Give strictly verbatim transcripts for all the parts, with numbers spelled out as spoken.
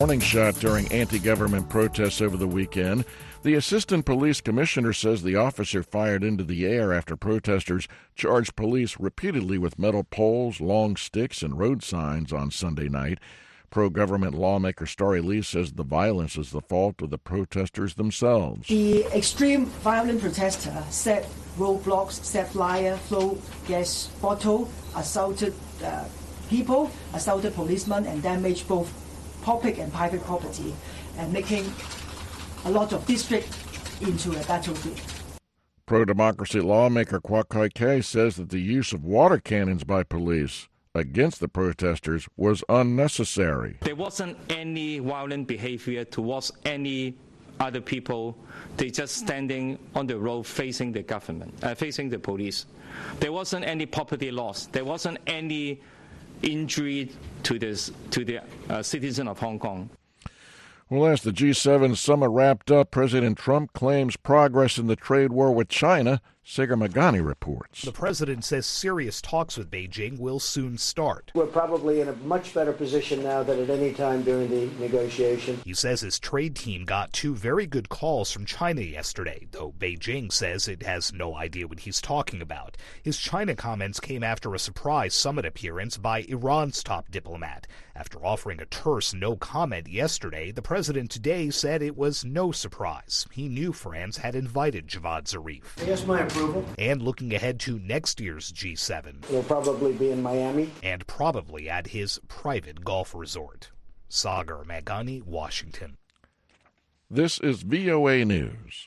Warning shot during anti-government protests over the weekend. The assistant police commissioner says the officer fired into the air after protesters charged police repeatedly with metal poles, long sticks, and road signs on Sunday night. Pro-government lawmaker Starry Lee says the violence is the fault of the protesters themselves. The extreme violent protester set roadblocks, set fire, threw gas bottle, assaulted uh, people, assaulted policemen, and damaged both public and private property, and making a lot of district into a battlefield. Pro-democracy lawmaker Kwok Kai-kay says that the use of water cannons by police against the protesters was unnecessary. There wasn't any violent behavior towards any other people. They just standing on the road facing the government, uh, facing the police. There wasn't any property loss. There wasn't any injury to this to the uh, citizen of Hong Kong. Well, as the G seven summit wrapped up, President Trump claims progress in the trade war with China. Sagar Meghani reports. The president says serious talks with Beijing will soon start. We're probably in a much better position now than at any time during the negotiation. He says his trade team got two very good calls from China yesterday, though Beijing says it has no idea what he's talking about. His China comments came after a surprise summit appearance by Iran's top diplomat. After offering a terse no comment yesterday, the president today said it was no surprise. He knew France had invited Javad Zarif. Yes, my approval. And looking ahead to next year's G seven. It'll probably be in Miami. And probably at his private golf resort. Sagar Meghani, Washington. This is V O A News.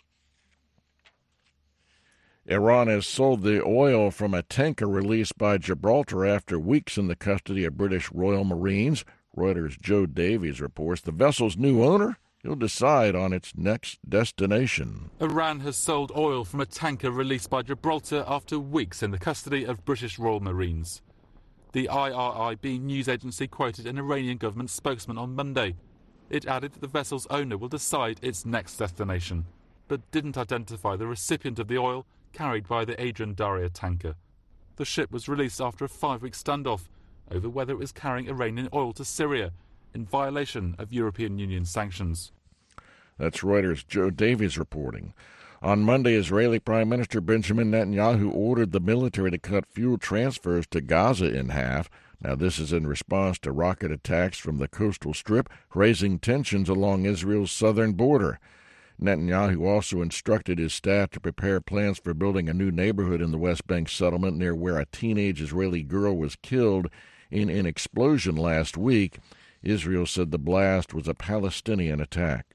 Iran has sold the oil from a tanker released by Gibraltar after weeks in the custody of British Royal Marines. Reuters' Joe Davies reports the vessel's new owner will decide on its next destination. Iran has sold oil from a tanker released by Gibraltar after weeks in the custody of British Royal Marines. The I R I B news agency quoted an Iranian government spokesman on Monday. It added that the vessel's owner will decide its next destination, but didn't identify the recipient of the oil carried by the Adrian Darya tanker. The ship was released after a five-week standoff over whether it was carrying Iranian oil to Syria in violation of European Union sanctions. That's Reuters' Joe Davies reporting. On Monday, Israeli Prime Minister Benjamin Netanyahu ordered the military to cut fuel transfers to Gaza in half. Now, this is in response to rocket attacks from the coastal strip, raising tensions along Israel's southern border. Netanyahu also instructed his staff to prepare plans for building a new neighborhood in the West Bank settlement near where a teenage Israeli girl was killed in an explosion last week. Israel said the blast was a Palestinian attack.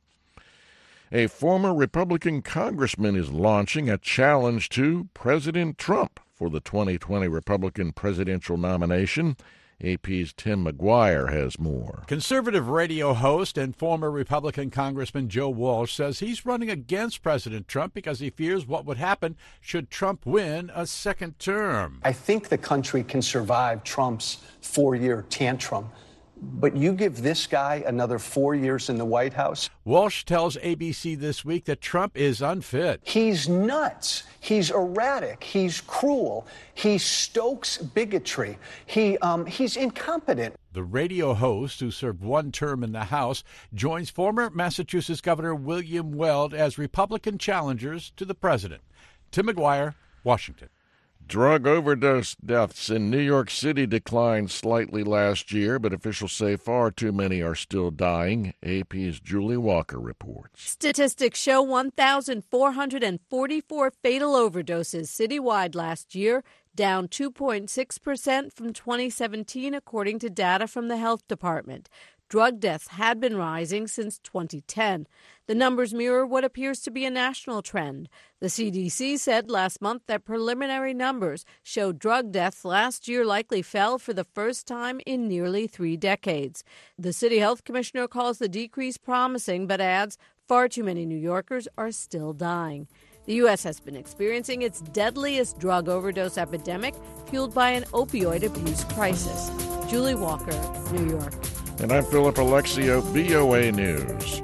A former Republican congressman is launching a challenge to President Trump for the twenty twenty Republican presidential nomination. A P's Tim McGuire has more. Conservative radio host and former Republican Congressman Joe Walsh says he's running against President Trump because he fears what would happen should Trump win a second term. I think the country can survive Trump's four-year tantrum. But you give this guy another four years in the White House? Walsh tells A B C this week that Trump is unfit. He's nuts. He's erratic. He's cruel. He stokes bigotry. He um, he's incompetent. The radio host, who served one term in the House, joins former Massachusetts Governor William Weld as Republican challengers to the president. Tim McGuire, Washington. Drug overdose deaths in New York City declined slightly last year, but officials say far too many are still dying. A P's Julie Walker reports. Statistics show one thousand four hundred forty-four fatal overdoses citywide last year, down two point six percent from twenty seventeen, according to data from the health department. Drug deaths had been rising since twenty ten. The numbers mirror what appears to be a national trend. The C D C said last month that preliminary numbers showed drug deaths last year likely fell for the first time in nearly three decades. The city health commissioner calls the decrease promising, but adds far too many New Yorkers are still dying. The U S has been experiencing its deadliest drug overdose epidemic, fueled by an opioid abuse crisis. Julie Walker, New York. And I'm Philip Alexio, V O A News.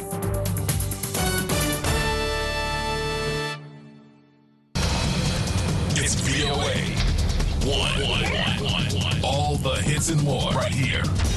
It's V O A. One, one, one, one, one. All the hits and more right here